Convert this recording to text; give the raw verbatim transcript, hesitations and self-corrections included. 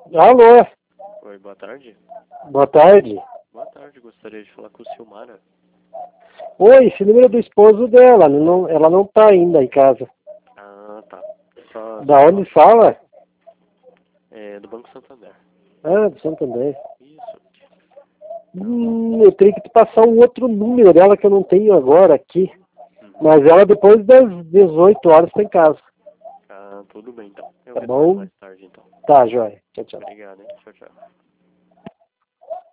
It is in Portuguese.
Alô, Oi, boa tarde. boa tarde. Boa tarde, gostaria de falar com o Silmara. Oi, esse número é do esposo dela, não, ela não tá ainda em casa. Ah, tá. Só, Da só onde fala. fala? É, do Banco Santander. Ah, do Santander. Isso. Hum, eu teria que te passar um outro número dela que eu não tenho agora aqui. Uhum. Mas ela depois das dezoito horas tá em casa. Ah, tudo bem então. Eu Tá retorno bom? mais tarde então. Tá, joia. Tchau, tchau. Obrigado, hein? Tchau, tchau.